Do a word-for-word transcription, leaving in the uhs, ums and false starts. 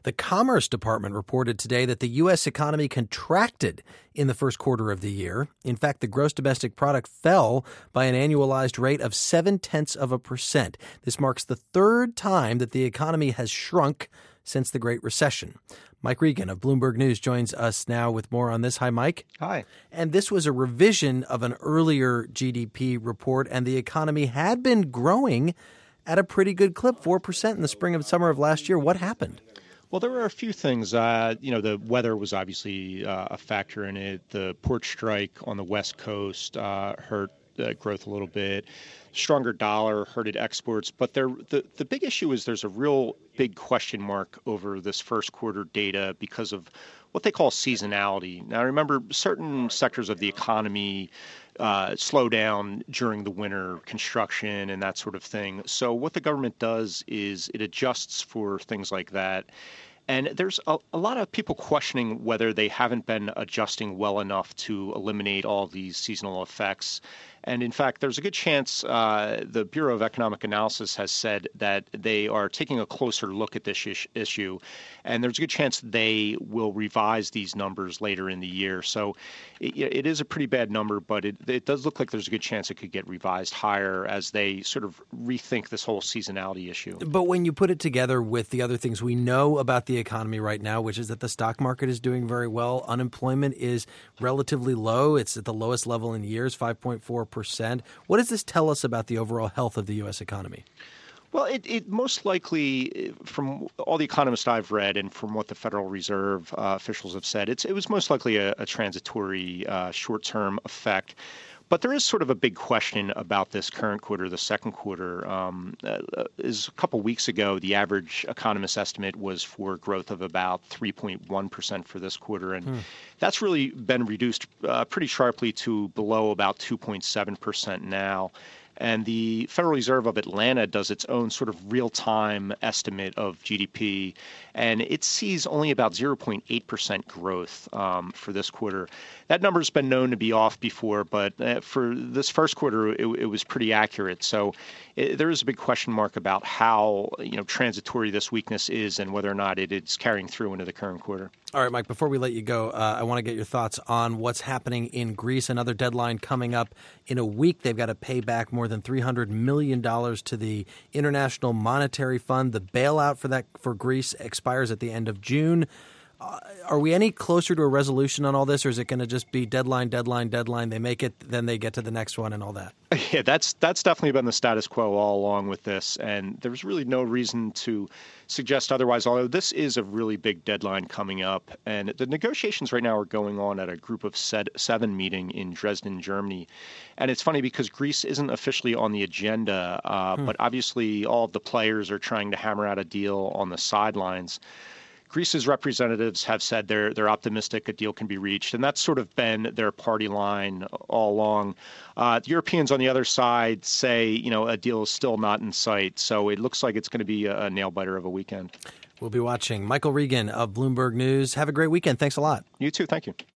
The Commerce Department reported today that the U S economy contracted in the first quarter of the year. In fact, the gross domestic product fell by an annualized rate of seven tenths of a percent. This marks the third time that the economy has shrunk since the Great Recession. Mike Regan of Bloomberg News joins us now with more on this. Hi, Mike. Hi. And this was a revision of an earlier G D P report, and the economy had been growing at a pretty good clip, four percent in the spring and summer of last year. What happened? Well, there were a few things. Uh, you know, the weather was obviously uh, a factor in it. The port strike on the West Coast uh, hurt uh, growth a little bit. Stronger dollar hurted exports. But there, the, the big issue is there's a real big question mark over this first quarter data because of what they call seasonality. Now, remember, certain sectors of the economy uh, slow down during the winter, construction and that sort of thing. So what the government does is it adjusts for things like that. And there's a, a lot of people questioning whether they haven't been adjusting well enough to eliminate all these seasonal effects. And in fact, there's a good chance uh, the Bureau of Economic Analysis has said that they are taking a closer look at this ish- issue. And there's a good chance they will revise these numbers later in the year. So it, it is a pretty bad number, but it, it does look like there's a good chance it could get revised higher as they sort of rethink this whole seasonality issue. But when you put it together with the other things we know about the economy right now, which is that the stock market is doing very well, unemployment is relatively low. It's at the lowest level in years, five point four percent. What does this tell us about the overall health of the U S economy? Well, it, it most likely, from all the economists I've read and from what the Federal Reserve uh, officials have said, it's, it was most likely a, a transitory uh, short-term effect. But there is sort of a big question about this current quarter, the second quarter. Um, uh, is a couple weeks ago, the average economist estimate was for growth of about three point one percent for this quarter. And hmm. that's really been reduced uh, pretty sharply to below about two point seven percent now. And the Federal Reserve of Atlanta does its own sort of real-time estimate of G D P, and it sees only about zero point eight percent growth um, for this quarter. That number's been known to be off before, but uh, for this first quarter, it, it was pretty accurate. So it, there is a big question mark about how you know transitory this weakness is and whether or not it is carrying through into the current quarter. All right, Mike, before we let you go, uh, I want to get your thoughts on what's happening in Greece. Another deadline coming up in a week. They've got to pay back more than three hundred million dollars to the International Monetary Fund. The bailout for that for Greece expires at the end of June. Uh, are we any closer to a resolution on all this, or is it going to just be deadline, deadline, deadline? They make it, then they get to the next one and all that? Yeah, that's that's definitely been the status quo all along with this, and there's really no reason to suggest otherwise, although this is a really big deadline coming up. And the negotiations right now are going on at a Group of Seven meeting in Dresden, Germany. And it's funny because Greece isn't officially on the agenda, uh, hmm. but obviously all of the players are trying to hammer out a deal on the sidelines. Greece's representatives have said they're they're optimistic a deal can be reached, and that's sort of been their party line all along. Uh, the Europeans on the other side say, you know, a deal is still not in sight, so it looks like it's going to be a nail-biter of a weekend. We'll be watching. Michael Regan of Bloomberg News. Have a great weekend. Thanks a lot. You too. Thank you.